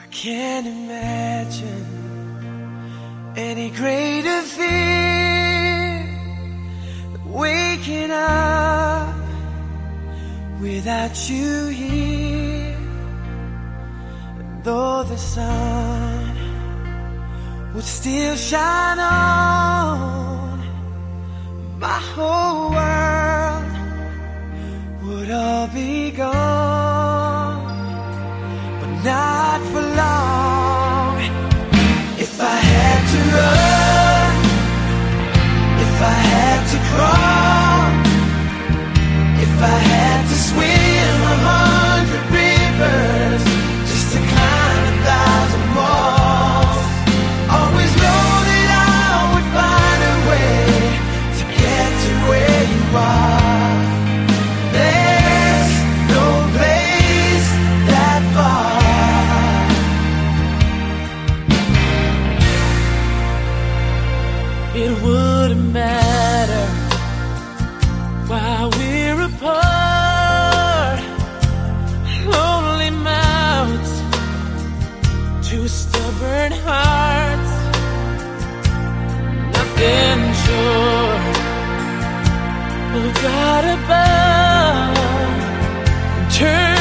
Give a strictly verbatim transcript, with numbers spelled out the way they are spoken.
Can't imagine any greater fear than waking up without you here. And though the sun would still shine on, my whole world would all be gone, but not for long. If I had to run, if I had to crawl, if I had to swim a hundred rivers just to climb a thousand walls, always know that I would find a way to get to where you are. There's no place that far. It wouldn't matter while we're apart. Lonely mouths, two stubborn hearts, nothing sure of God above. Turn